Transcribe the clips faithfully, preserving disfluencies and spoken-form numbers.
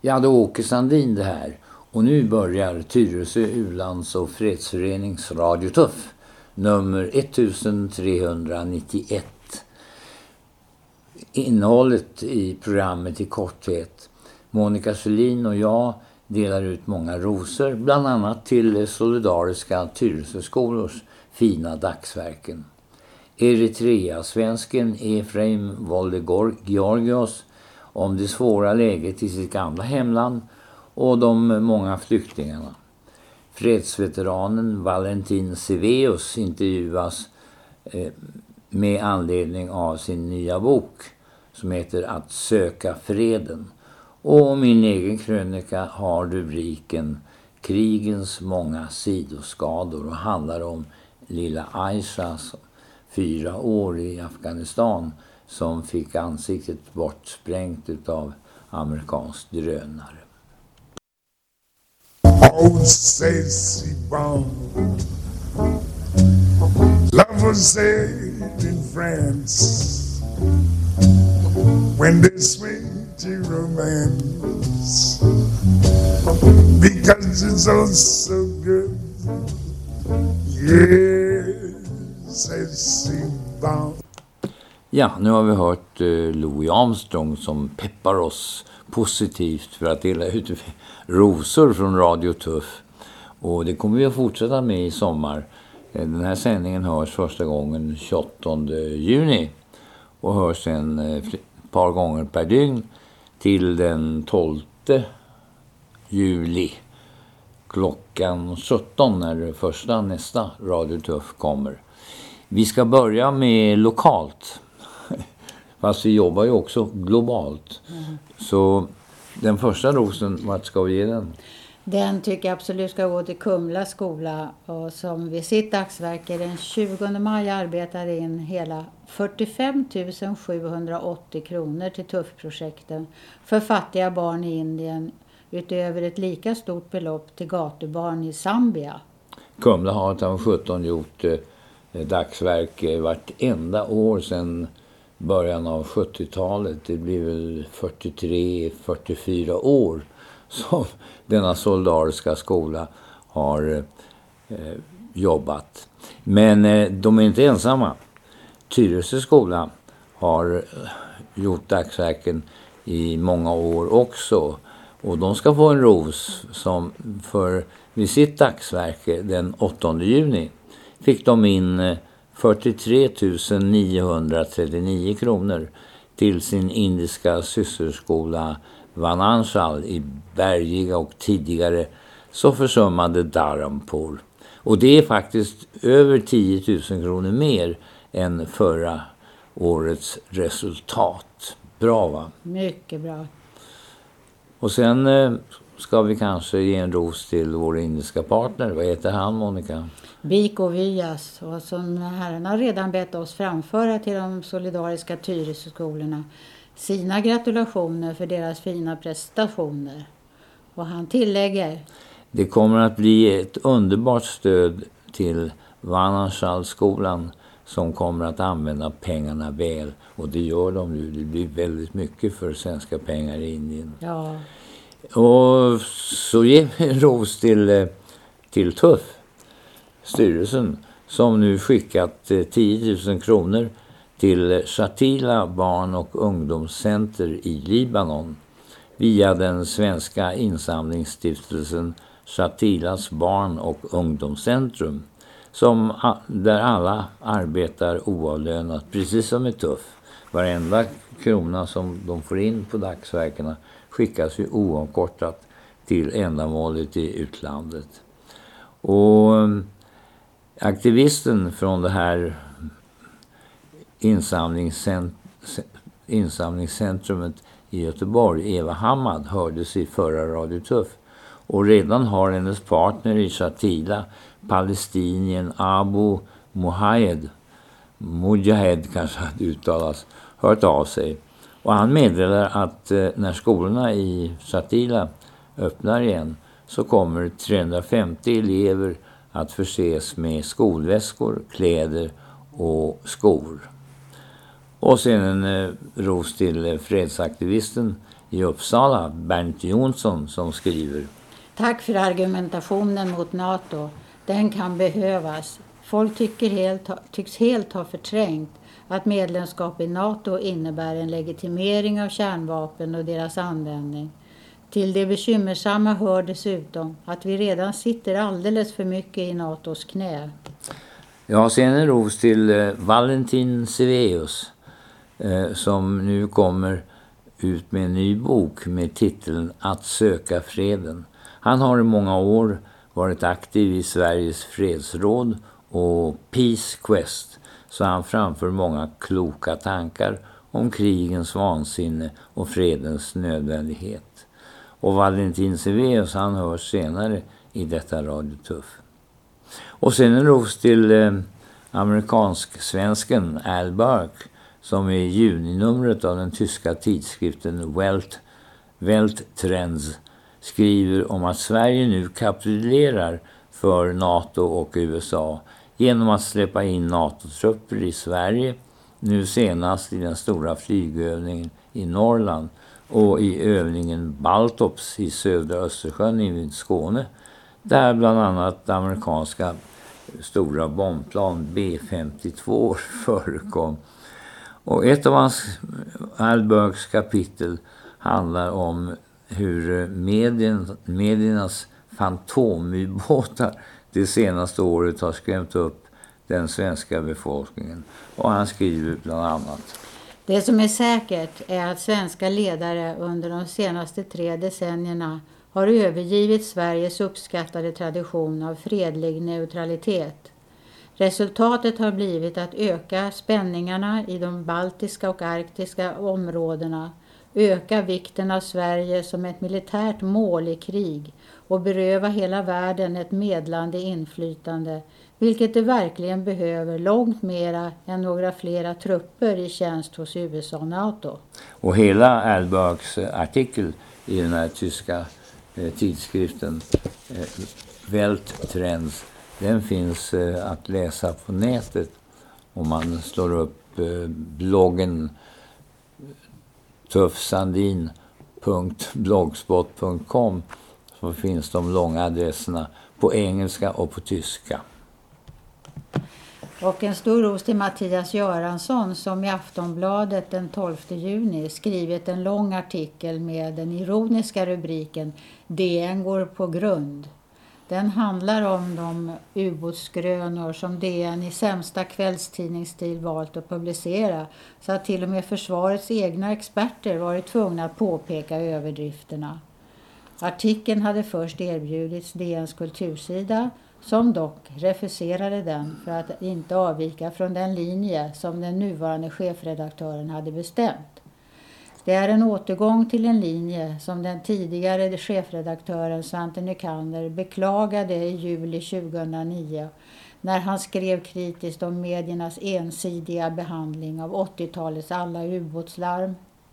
Ja, det är Åke Sandin det här. Och nu börjar Tyresö U-lands- och fredsförenings Radio Tuff, nummer ettusentrehundranittioett. Innehållet i programmet i korthet. Monica Selin och jag delar ut många rosor, bland annat till solidariska Tyresö-skolors fina dagsverken. Eritrea-svensken Efraim Volde-Georgios om det svåra läget i sitt gamla hemland och de många flyktingarna. Fredsveteranen Valentin Seveus intervjuas eh, med anledning av sin nya bok som heter Att söka freden. Och min egen krönika har rubriken Krigens många sidoskador och handlar om lilla Aisha, fyra år i Afghanistan, som fick ansiktet bortsprängt utav amerikansk drönare. Oh, Stacy Bond, love was said in France when they swing to romance because it's all so good. Yes, Stacy Bond. Ja, nu har vi hört eh, Louis Armstrong som peppar oss positivt för att dela ut rosor från Radio Tuff. Och det kommer vi att fortsätta med i sommar. Den här sändningen hörs första gången tjugoåttonde juni och hörs sen ett par gånger per dygn till den tolfte juli klockan sjutton när det första nästa Radio Tuff kommer. Vi ska börja med lokalt. Fast vi jobbar ju också globalt. Mm. Så den första rosen, vart ska vi ge den? Den tycker jag absolut ska gå till Kumla skola. Och som vid sitt dagsverke den tjugonde maj arbetar in hela fyrtiofem tusen sjuhundraåttio kronor till tuffprojekten för fattiga barn i Indien. Utöver ett lika stort belopp till gatubarn i Zambia. Kumla har tjugo sjutton gjort eh, dagsverk eh, vartenda år sedan början av sjuttiotalet. Det blir väl fyrtiotre fyrtiofyra år som denna solidariska skola har eh, jobbat. Men eh, de är inte ensamma. Tyresö skola har eh, gjort dagsverken i många år också. Och de ska få en ros som för vid sitt dagsverke den åttonde juni fick de in eh, fyrtiotre tusen niohundratrettionio kronor till sin indiska systerskola Vananchal i bergiga och tidigare så försummade Dharampur. Och det är faktiskt över tio tusen kronor mer än förra årets resultat. Bra, va? Mycket bra. Och sen eh, ska vi kanske ge en ros till vår indiska partner. Vad heter han, Monica? Biko Vyas, och som herrarna redan bett oss framföra till de solidariska Tyresö-skolorna sina gratulationer för deras fina prestationer. Och han tillägger: det kommer att bli ett underbart stöd till Vananchal-skolan som kommer att använda pengarna väl. Och det gör de nu. Det blir väldigt mycket för svenska pengar i Indien. Ja. Och så ger vi en ros till, till Tuff, styrelsen, som nu skickat tio tusen kronor till Shatila barn- och ungdomscenter i Libanon via den svenska insamlingsstiftelsen Shatilas barn- och ungdomscentrum, som, där alla arbetar oavlönat, precis som är Tuff. Varenda krona som de får in på dagsverkarna skickas ju oavkortat till ändamålet i utlandet. Och aktivisten från det här insamlingscent- insamlingscentrumet i Göteborg, Eva Hamad, hördes i förra Radio Tuff. Och redan har hennes partner i Shatila, palestinien Abu Muhahed, Mujahed kanske att uttalas, hört av sig. Och han meddelar att eh, när skolorna i Shatila öppnar igen så kommer trehundrafemtio elever att förses med skolväskor, kläder och skor. Och sen en eh, ros till eh, fredsaktivisten i Uppsala, Bernt Jonsson, som skriver: Tack för argumentationen mot NATO. Den kan behövas. Folk tycker helt, tycks helt ha förträngt att medlemskap i NATO innebär en legitimering av kärnvapen och deras användning. Till det bekymmersamma hör dessutom att vi redan sitter alldeles för mycket i NATOs knä. Ja, sen en ros till eh, Valentin Seveus eh, som nu kommer ut med en ny bok med titeln Att söka freden. Han har i många år varit aktiv i Sveriges fredsråd och Peace Quest, så han framför många kloka tankar om krigens vansinne och fredens nödvändighet. Och Valentin Seveus, han hörs senare i detta Radio Tuff. Och sen en ros till eh, amerikansk-svensken Al Burke, som i juninumret av den tyska tidskriften Welt, Welttrends skriver om att Sverige nu kapitulerar för NATO och U S A genom att släppa in NATO-trupper i Sverige, nu senast i den stora flygövningen i Norrland och i övningen Baltops i södra Östersjön i Skåne, där bland annat amerikanska stora bombplan B femtiotvå förekom. Och ett av hans Albergs kapitel handlar om hur medien, mediernas fantomubåtar det senaste året har skrämt upp den svenska befolkningen. Och han skriver bland annat: Det som är säkert är att svenska ledare under de senaste tre decennierna har övergivit Sveriges uppskattade tradition av fredlig neutralitet. Resultatet har blivit att öka spänningarna i de baltiska och arktiska områdena, öka vikten av Sverige som ett militärt mål i krig och beröva hela världen ett medlande inflytande, vilket det verkligen behöver långt mera än några flera trupper i tjänst hos U S A och NATO. Och hela Albergs artikel i den här tyska eh, tidskriften eh, Welttrends, den finns eh, att läsa på nätet om man slår upp eh, bloggen tuffsandin punkt blogspot punkt com, så finns de långa adresserna på engelska och på tyska. Och en stor ros till Mattias Göransson som i Aftonbladet den tolfte juni skrivit en lång artikel med den ironiska rubriken D N går på grund. Den handlar om de ubåtsskrönor som D N i sämsta kvällstidningsstil valt att publicera, så att till och med försvarets egna experter varit tvungna att påpeka överdrifterna. Artikeln hade först erbjudits D N:s kultursida, som dock refuserade den för att inte avvika från den linje som den nuvarande chefredaktören hade bestämt. Det är en återgång till en linje som den tidigare chefredaktören Svante Nycander beklagade i juli tjugohundranio när han skrev kritiskt om mediernas ensidiga behandling av åttiotalets alla ubåtslarm.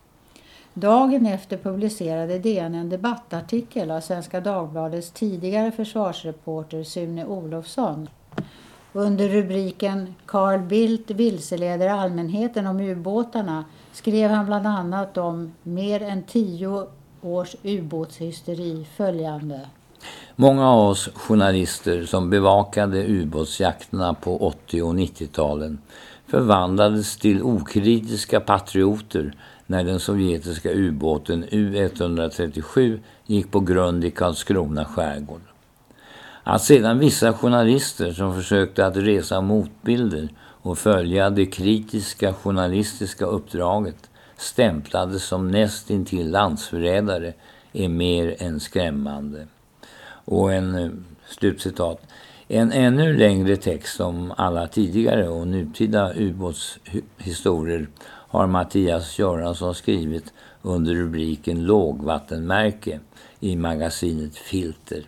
Dagen efter publicerade D N en debattartikel av Svenska Dagbladets tidigare försvarsreporter Sune Olofsson. Under rubriken Carl Bildt vilseleder allmänheten om ubåtarna skrev han bland annat om mer än tio års ubåtshysteri följande. Många av oss journalister som bevakade ubåtsjakterna på åttio- och nittio-talen förvandlades till okritiska patrioter när den sovjetiska ubåten U etthundratrettiosju gick på grund i Karlskrona skärgård. Att sedan vissa journalister som försökte att resa motbilder och följa det kritiska journalistiska uppdraget stämplades som nästintill landsförrädare är mer än skrämmande. Och en slutcitat. En ännu längre text om alla tidigare och nutida ubåtshistorier har Mattias Göransson skrivit under rubriken Lågvattenmärke i magasinet Filter.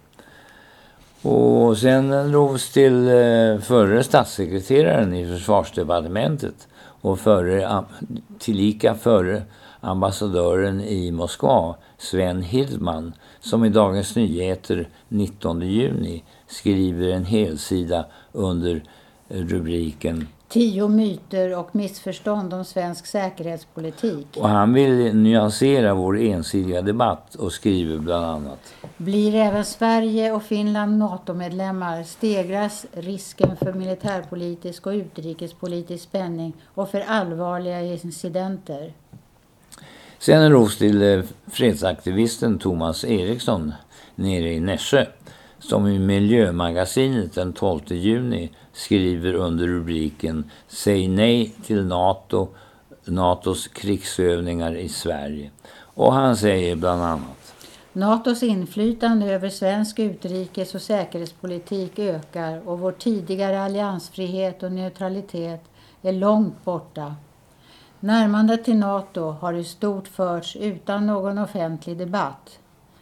Och sen rovs till eh, förre statssekreteraren i försvarsdepartementet och förre, tillika förre ambassadören i Moskva, Sven Hildman, som i Dagens Nyheter nittonde juni skriver en helsida under rubriken Tio myter och missförstånd om svensk säkerhetspolitik. Och han vill nyansera vår ensidiga debatt och skriver bland annat: Blir även Sverige och Finland NATO-medlemmar stegras risken för militärpolitisk och utrikespolitisk spänning och för allvarliga incidenter. Sen en ros till fredsaktivisten Thomas Eriksson nere i Nässjö, som i Miljömagasinet den tolfte juni skriver under rubriken Säg nej till NATO, NATOs krigsövningar i Sverige. Och han säger bland annat: NATOs inflytande över svensk utrikes- och säkerhetspolitik ökar och vår tidigare alliansfrihet och neutralitet är långt borta. Närmandet till NATO har i stort förts utan någon offentlig debatt.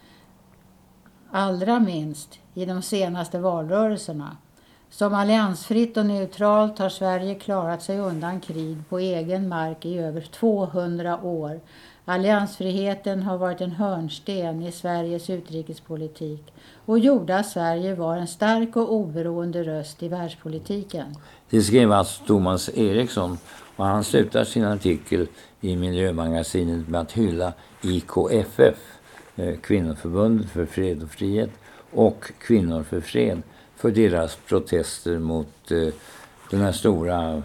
Allra minst i de senaste valrörelserna. Som alliansfritt och neutralt har Sverige klarat sig undan krig på egen mark i över tvåhundra år. Alliansfriheten har varit en hörnsten i Sveriges utrikespolitik och gjorde att Sverige var en stark och oberoende röst i världspolitiken. Det skrev alltså Thomas Eriksson, och han slutar sin artikel i Miljömagasinet med att hylla I K F F, Kvinnoförbundet för fred och frihet, och Kvinnor för fred för deras protester mot eh, den här stora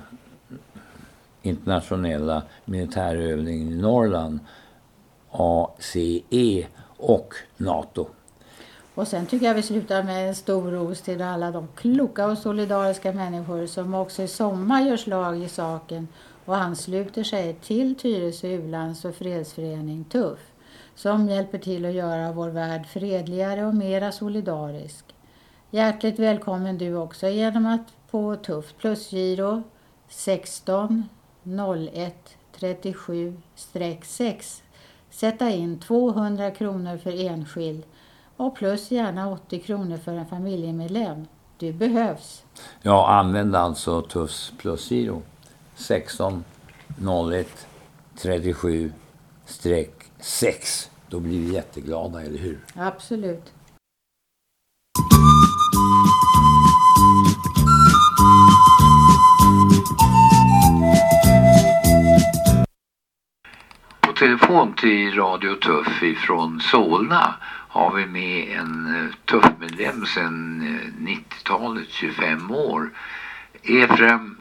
internationella militärövningen i Norrland, A C E och NATO. Och sen tycker jag vi slutar med en stor ros till alla de kloka och solidariska människor som också i sommar gör slag i saken och ansluter sig till Tyresö U-lands- och fredsförening Tuff, som hjälper till att göra vår värld fredligare och mera solidarisk. Hjärtligt välkommen du också genom att på Tuff plusgiro sexton noll ett trettiosju sex sätta in tvåhundra kronor för enskild och plus gärna åttio kronor för en familjemedlem. Du behövs. Ja, använd alltså Tuffs plusgiro sexton noll ett trettiosju sex. Då blir vi jätteglada, eller hur? Absolut. På telefon till Radio Tuff ifrån Solna har vi med en Tuff-medlem sedan nittiotalet, tjugofem år. Efrem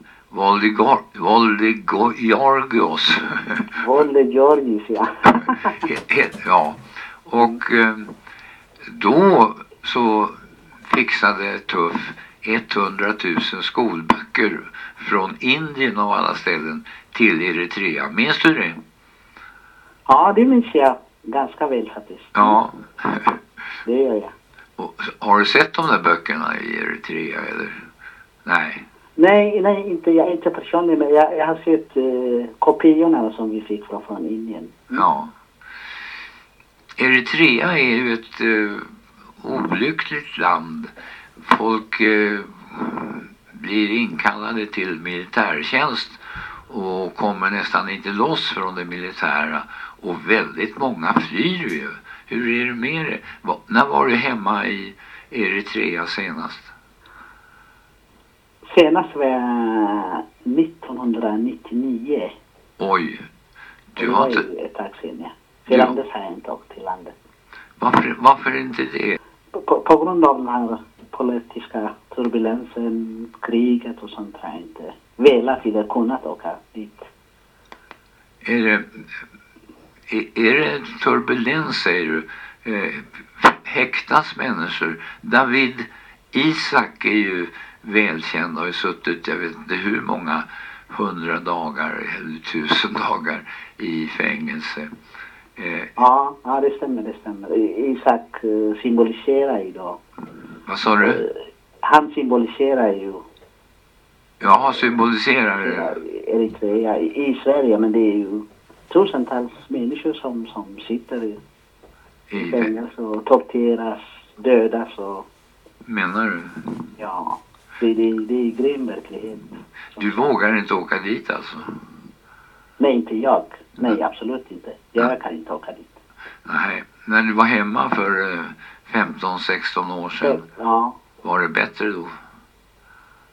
Voldegiorgos. Voldegiorgis, ja. Ja, och då så fixade Tuff hundratusen skolböcker från Indien och alla ställen till Eritrea. Minns du det? Ja, det minns jag ganska väl faktiskt. Ja. Det gör jag. Och, har du sett de där böckerna i Eritrea eller? Nej. Nej, nej, inte jag, inte personligen, men jag, jag har sett eh, kopiorna som vi fick från, från Indien. Mm. Ja. Eritrea är ju ett eh, olyckligt land. Folk eh, blir inkallade till militärtjänst och kommer nästan inte loss från det militära. Och väldigt många flyr ju. Hur är det med det? Va, när var du hemma i Eritrea senast? Senast var jag nittonhundranittionio. Oj. Du det har var inte... ett tag sedan, ja. Sedan dess har jag inte åkt till landet. Varför, varför inte det? På, på, på grund av den här politiska turbulensen, kriget och sånt har jag inte velat eller kunnat åka dit. Är det, är, är det turbulens, säger du? Eh, häktas människor? David Isak är ju välkänd och har ju suttit, jag vet inte hur många hundra dagar eller tusen dagar i fängelse. Eh, ja, ja, det stämmer, det stämmer. Isak uh, symboliserar ju då. Vad sa du? Uh, han symboliserar ju. Ja, symboliserar Eritrea i, i Sverige, men det är ju tusentals människor som, som sitter i, i fängelse och torteras, dödas och... Menar du? Ja, det, det, det är grym verklighet. Du vågar inte åka dit alltså? Nej, inte jag. Nej, absolut inte. Jag ja. kan inte åka dit. Nej, när du var hemma för femton sexton år sedan, ja. var det bättre då?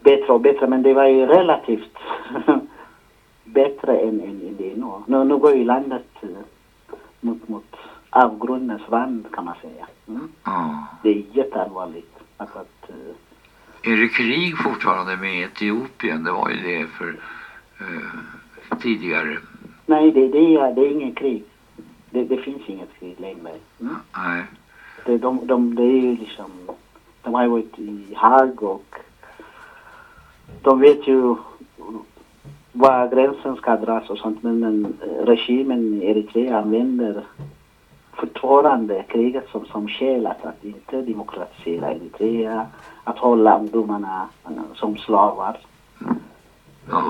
bättre och bättre, men det var ju relativt bättre än, än, än det nu. nu. Nu går ju landet uh, mot, mot avgrundens rand, kan man säga. Mm. Ja. Det är jätteallvarligt. Att, att, uh, är det krig fortfarande med Etiopien? Det var ju det för uh, tidigare. Nej, det, det, är, det är ingen krig. Det, det finns inget krig längre. Mm. Nej. Det, de, de, det är ju liksom, de har ju varit i Haag och de vet ju var gränsen ska dras och sånt, men, men regimen i Eritrea använder fortfarande kriget som, som skäl att, att inte demokratisera Eritrea, att hålla ungdomarna som slavar. Ja.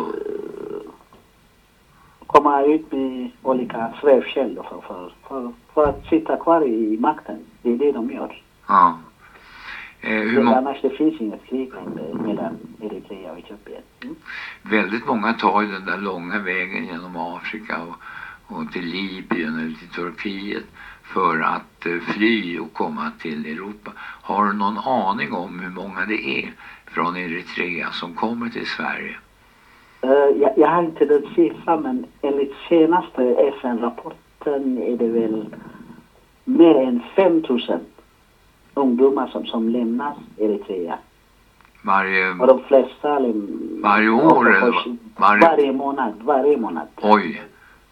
Komma ut med olika svävkällor för, för, för, för att sitta kvar i makten. Det är det de gör. Ja. Eh, hur må- Annars det finns inget krig mellan Eritrea och Etiopien. Mm. Väldigt många tar ju den där långa vägen genom Afrika och, och till Libyen eller till Turkiet för att eh, fly och komma till Europa. Har du någon aning om hur många det är från Eritrea som kommer till Sverige? Uh, jag, jag har inte den siffran, men enligt senaste F N-rapporten är det väl mer än fem tusen ungdomar som, som lämnas Eritrea. Varje, Och de flesta läm- varje år eller varje, varje... varje månad, varje månad. Oj.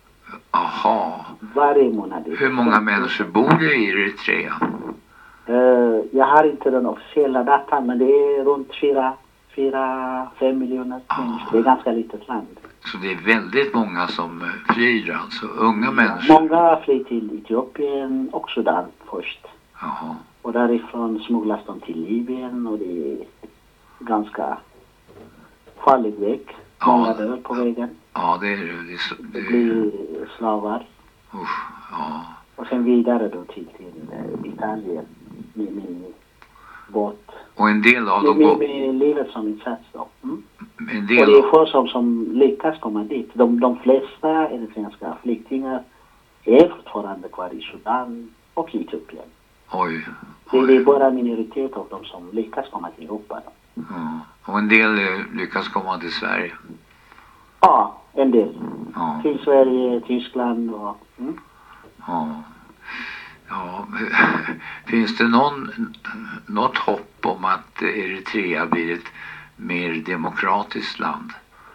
Aha. Varje månad. Hur många människor bor det i Eritrea? Uh, jag har inte den officiella datan, men det är runt fyra, fyra, fem miljoner människor. Det är ganska litet land. Så det är väldigt många som flyr, alltså unga människor. Många flyr till Etiopien och Sudan först. Jaha. Och därifrån smugglas de till Libyen och det är ganska farlig väg. Många Ja. dör på vägen. Ja, det är det. Det, är så- Det det blir slavar. usch, ja. Och sen vidare då till, till eh, Italien med, med båt. Och en del av Med, dem med, går... med livet som insats då. Mm. En Och del det är av, få som, som lyckas komma dit. De, de flesta eritreanska flyktingar är fortfarande kvar i Sudan och i Etiopien. oj, Det, det är oj. bara en minoritet av dem som lyckas komma till Europa. Då. Ja. Och en del eh, lyckas komma till Sverige. Ja, en del. Ja, Till Sverige, Tyskland och... Mm. ja. Ja, finns det någon, något hopp om att Eritrea blir ett mer demokratiskt land?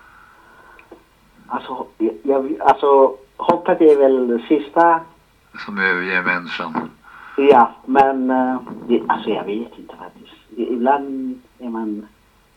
Alltså, jag, alltså, hoppet är väl det sista. Som överger människan? Ja, men uh, det, alltså jag vet inte faktiskt. Ibland är man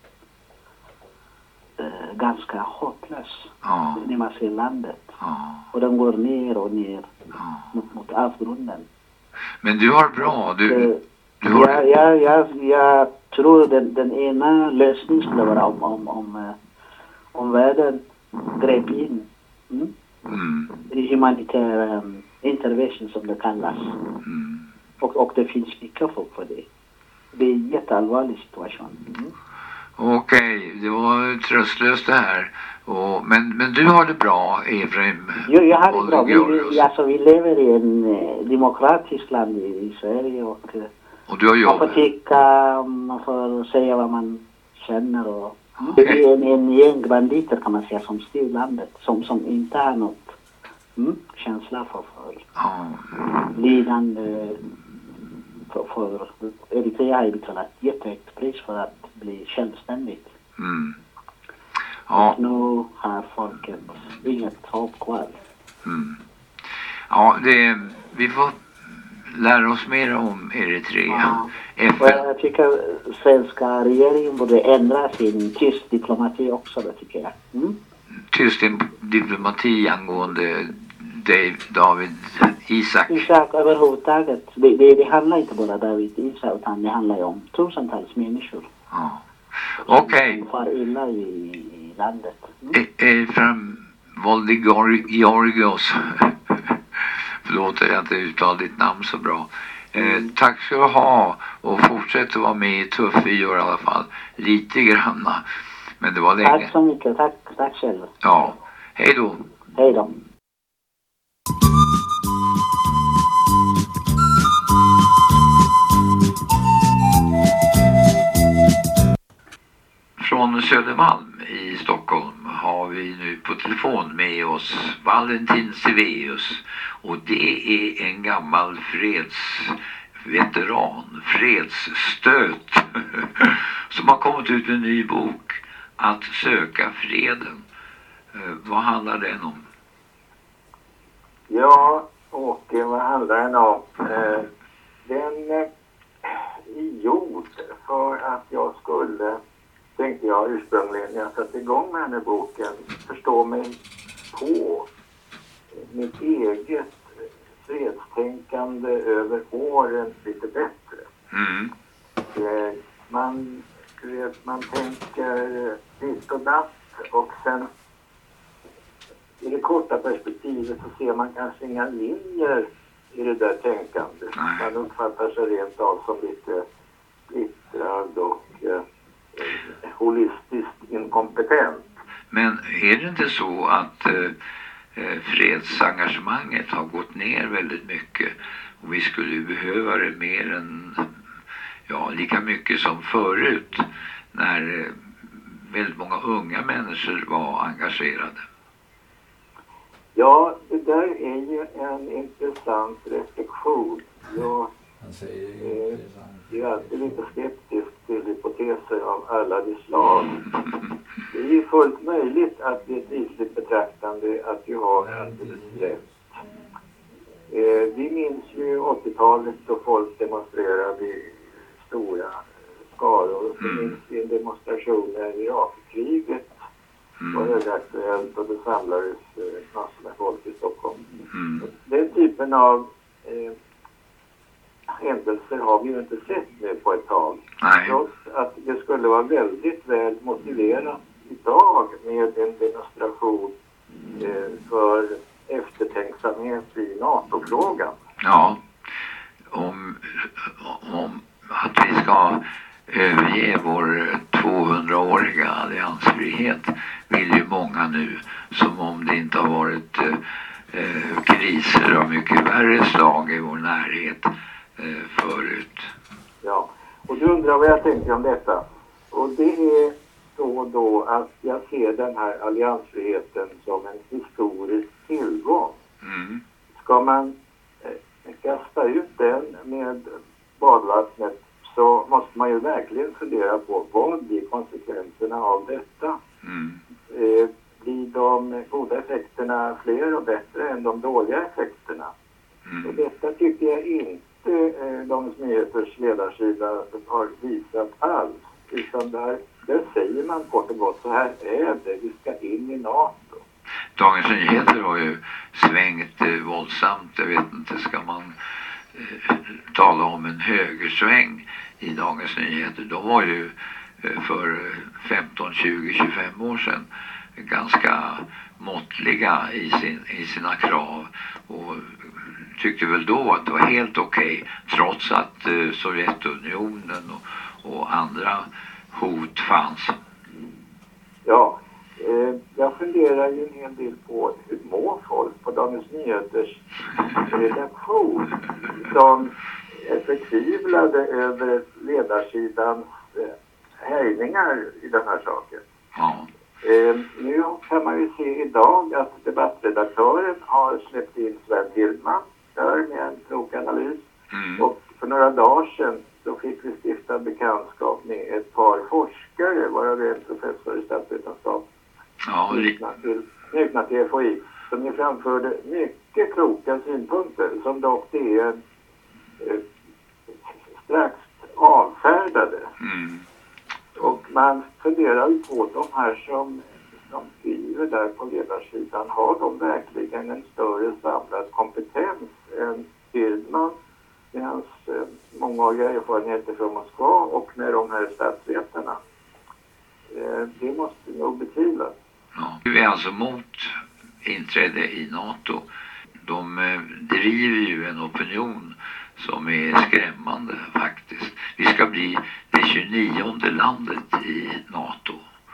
uh, ganska hopplös Ja, när man ser landet. ja, Och den går ner och ner ja. mot, mot avgrunden. Men du har bra, du, Uh, du har... jag, jag, jag, jag tror den, den ena lösningen skulle vara om, om, om, uh, om världen grep in. Mm? Mm, I humanitär um, intervention som det kallas. mm. Och, och det finns mycket folk för det. Det är en jätteallvarlig situation. Mm. Okej, det var tröstlöst det här. Och, men, men du har det bra, Efraim. Jo, jag har det bra. Vi, Oldegiorgos. vi, alltså, vi lever i en eh, demokratisk land i, i Sverige och eh, Och du har man får jobb. tycka, man får säga vad man känner. Och, mm. Okej. Det är en, en gäng banditer kan man säga som styr landet. Som, som inte har något mm, känsla för, för Ja, lidande. För, för Eritrea har ju betalat jättehögt pris för att bli självständigt. mm. Ja, Och nu har folket inget hopp kvar. mm. Ja, det, vi får lära oss mer om Eritrea. Ja. Och F N. jag tycker svenska regeringen borde ändra sin tyst diplomati också, det tycker jag. Mm? Tyst diplomati angående Dave, David Isak. Isak överhuvudtaget. Det, det, det handlar inte bara om David Isak utan det handlar ju om tusentals människor. Ja. Okej. Som far illa i, i landet. Mm? E- Efraim Oldegiorgos. Förlåt att jag inte uttalar ditt namn så bra. Eh, tack ska du ha och fortsätt att vara med i Tuffyr i alla fall. Lite granna. Men det var länge. Tack så mycket. Tack, tack själv. Ja. Hej då. Hej då. Från Södermalm i Stockholm har vi nu på telefon med oss Valentin Siveus, och det är en gammal fredsveteran, fredsstöt som har kommit ut med en ny bok, Att söka freden. Eh, vad handlar den om? Ja, och vad handlar den om? Eh, den eh, är gjord för att jag skulle, tänkte jag ursprungligen när jag satte igång med den här boken, förstå mig på mitt eget fredstänkande över åren lite bättre. Mm. Eh, man, vet, man tänker ditt och datt, och sen i det korta perspektivet så ser man kanske inga linjer i det där tänkandet. Man uppfattar sig rent av som lite splittrad och eh, holistiskt inkompetent. Men är det inte så att eh, fredsengagemanget har gått ner väldigt mycket, och vi skulle ju behöva det mer än, ja, lika mycket som förut när eh, väldigt många unga människor var engagerade? Ja, det där är ju en intressant reflektion. Jag eh, är alltid lite skeptisk till hypoteser av alla de slag. Det är ju fullt möjligt att det är ett ytligt betraktande att vi har alldeles rätt. Eh, vi minns ju åttiotalet då folk demonstrerade i stora skaror. Vi minns ju demonstrationer i Irakkriget. Det var högaktuellt och det samlades eh, massor med folk i Stockholm. Mm. Den typen av eh, händelser har vi ju inte sett nu på ett tag. Nej. Trots att det skulle vara väldigt väl motiverat idag med en demonstration eh, för eftertänksamhet i NATO-frågan. Ja, om, om att vi ska överge vår tvåhundraåriga alliansfrihet vill ju många nu, som om det inte har varit eh, kriser av mycket värre slag i vår närhet eh, förut. Ja, och du undrar vad jag tänker om detta. Och det är så då att jag ser den här alliansfriheten som en historisk tillgång. Mm. Ska man eh, kasta ut den med badvattnet, så måste man ju verkligen fundera på vad blir konsekvenserna av detta. Mm. Eh, blir de goda effekterna fler och bättre än de dåliga effekterna? Mm. Och detta tycker jag inte eh, Dagens Nyheters ledarsida har visat alls. Utan där, där säger man kort och gott, så här är det, vi ska in i NATO. Dagens Nyheter har ju svängt eh, våldsamt. Jag vet inte, ska man eh, tala om en högersväng i Dagens Nyheter? De var ju eh, för femton, tjugo, tjugofem år sedan ganska måttliga i, sin, i sina krav, och tyckte väl då att det var helt okej, okay, trots att eh, Sovjetunionen och, och andra hot fanns. Ja, eh, jag funderar ju en hel del på hur mår folk på Dagens Nyheters redaktion som är förtvivlade över ledarsidans eh, höjningar i den här saken. Ja. Eh, nu kan man ju se idag att debattredaktören har släppt in Sven Hillman där med en klok analys. Mm. Och för några dagar sedan så fick vi stifta bekantskap med ett par forskare, varav en professor i statsvetenskap, Ja, knutna till, knutna till F O I, som ju framförde mycket kloka synpunkter som dock D N eh, strax avfärdade. Mm. Och man funderar ju på de här som, som skriver där på ledarsidan, har de verkligen en större samlad kompetens än Hildman med hans eh, mångåriga erfarenheter från Moskva och med de här statsvetarna? Eh, det måste nog betvivlas. Ja. Vi är alltså mot inträde i NATO. De eh, driver ju en opinion som är skrämmande faktiskt. Vi ska bli det tjugonionde landet i NATO.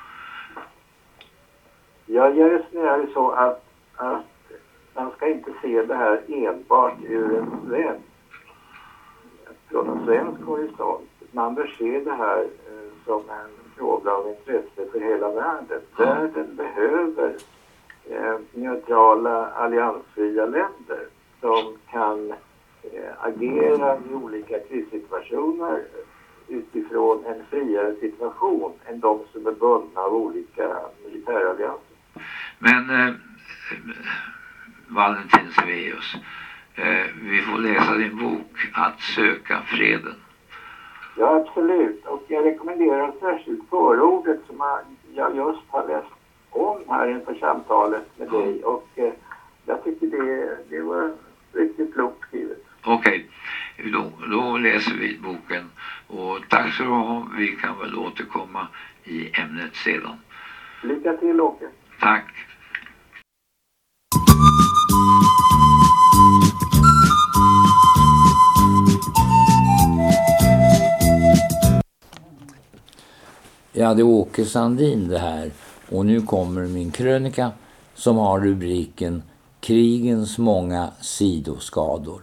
Ja, jag resonerar ju så att, att man ska inte se det här enbart ur en svensk, från en svensk horisont. Man bör se det här eh, som en fråga av intresse för hela världen. Ja. Världen behöver eh, neutrala, alliansfria länder som kan eh, agera i olika krissituationer utifrån en friare situation än de som är bundna av olika militärallianser. Men eh, Valentin Sveus, eh, vi får läsa din bok Att söka freden. Ja, absolut. Och jag rekommenderar särskilt förordet som jag just har läst om här inför samtalet med ja. dig. Och eh, jag tycker det, det var riktigt klokt skrivet. Okej, okay. då, då läser vi boken. Och tack så du ha. Vi kan väl återkomma i ämnet sedan. Lycka till, Åke. Tack. Ja, det är Åke Sandin det här. Och nu kommer min krönika som har rubriken Krigens många sidoskador.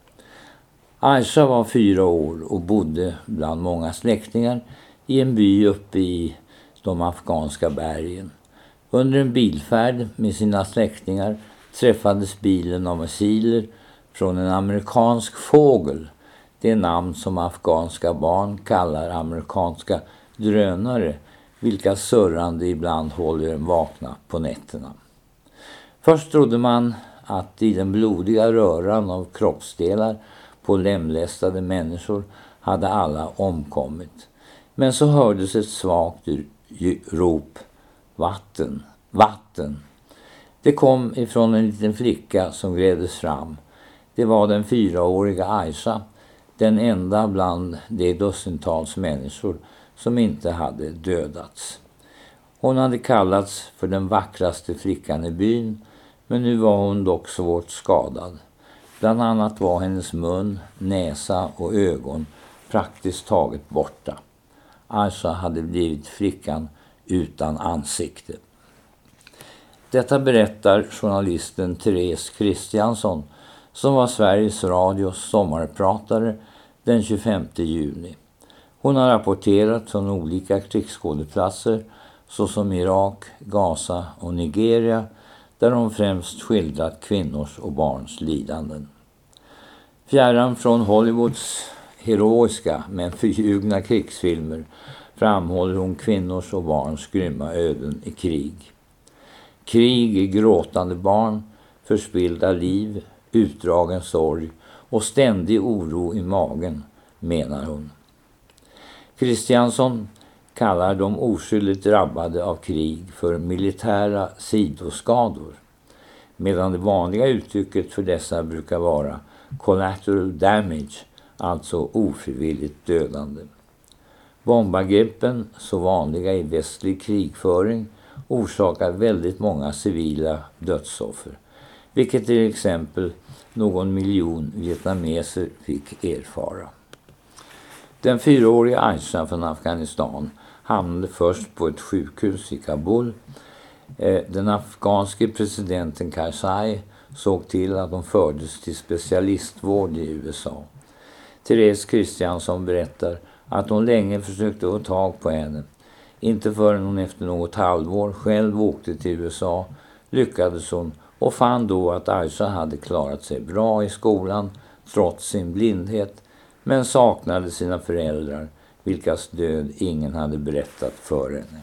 Aisha var fyra år och bodde bland många släktingar i en by uppe i de afghanska bergen. Under en bilfärd med sina släktingar träffades bilen av missiler från en amerikansk fågel. Det namn som afghanska barn kallar amerikanska drönare, vilka surrande ibland håller en vakna på nätterna. Först trodde man att i den blodiga röran av kroppsdelar på lemlästade människor hade alla omkommit. Men så hördes ett svagt rop: vatten, vatten. Det kom ifrån en liten flicka som grävdes fram. Det var den fyraåriga Aisha, den enda bland de dussintals människor som inte hade dödats. Hon hade kallats för den vackraste flickan i byn, men nu var hon dock svårt skadad. Bland annat var hennes mun, näsa och ögon praktiskt taget borta. Aisha hade blivit flickan utan ansikte. Detta berättar journalisten Therese Kristiansson, som var Sveriges Radios sommarpratare den tjugofemte juni. Hon har rapporterat från olika krigsskådeplatser såsom Irak, Gaza och Nigeria, där hon främst skildrat kvinnors och barns lidanden. Fjärran från Hollywoods heroiska men förljugna krigsfilmer framhåller hon kvinnors och barns grymma öden i krig. Krig är gråtande barn, förspillda liv, utdragen sorg och ständig oro i magen, menar hon. Kristiansson kallar de oskyldigt drabbade av krig för militära sidoskador, medan det vanliga uttrycket för dessa brukar vara collateral damage, alltså ofrivilligt dödande. Bombangreppen, så vanliga i västlig krigföring, orsakar väldigt många civila dödsoffer, vilket till exempel någon miljon vietnameser fick erfara. Den fyraåriga Aisha från Afghanistan hamnade först på ett sjukhus i Kabul. Den afghanske presidenten Karzai såg till att de fördes till specialistvård i U S A. Therese Kristiansson berättar att hon länge försökte få tag på henne. Inte förrän hon efter något halvår själv åkte till U S A lyckades hon och fann då att Aisha hade klarat sig bra i skolan trots sin blindhet, men saknade sina föräldrar, vilkas död ingen hade berättat för henne.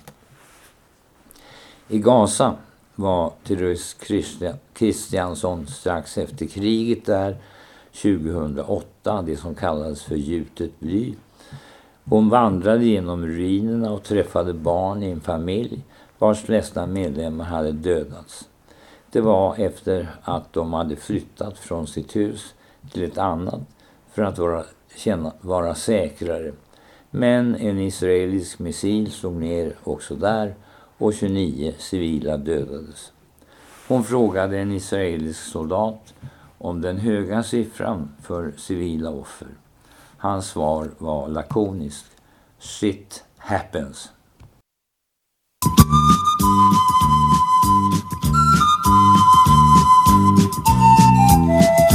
I Gaza var Therese Kristiansson strax efter kriget där tjugohundraåtta, det som kallades för gjutet bly. Hon vandrade genom ruinerna och träffade barn i en familj vars flesta medlemmar hade dödats. Det var efter att de hade flyttat från sitt hus till ett annat för att vara, känna, vara säkrare. Men en israelisk missil slog ner också där och tjugonio civila dödades. Hon frågade en israelisk soldat om den höga siffran för civila offer. Hans svar var lakoniskt: shit happens.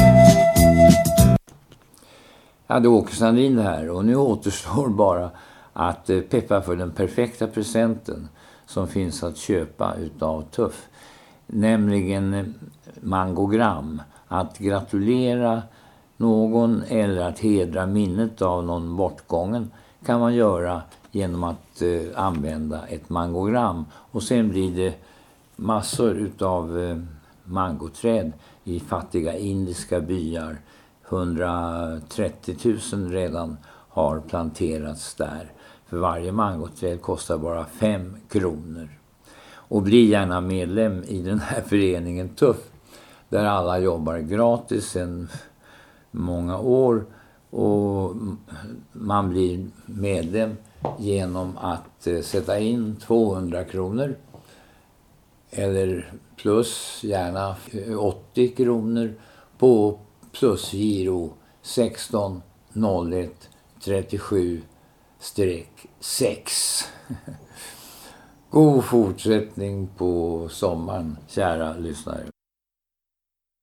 Ja, det är Åke Sandin det här, och nu återstår bara att eh, peppa för den perfekta presenten som finns att köpa utav Tuff. Nämligen eh, mangogram. Att gratulera någon eller att hedra minnet av någon bortgången kan man göra genom att eh, använda ett mangogram. Och sen blir det massor utav eh, mangoträd i fattiga indiska byar. hundratrettio tusen redan har planterats där. För varje mangoträd kostar bara fem kronor. Och bli gärna medlem i den här föreningen Tuff. Där alla jobbar gratis sedan många år. Och man blir medlem genom att eh, sätta in tvåhundra kronor. Eller plus gärna åttio kronor på plusgiro sexton noll ett trettiosju sex. God fortsättning på sommaren, kära lyssnare.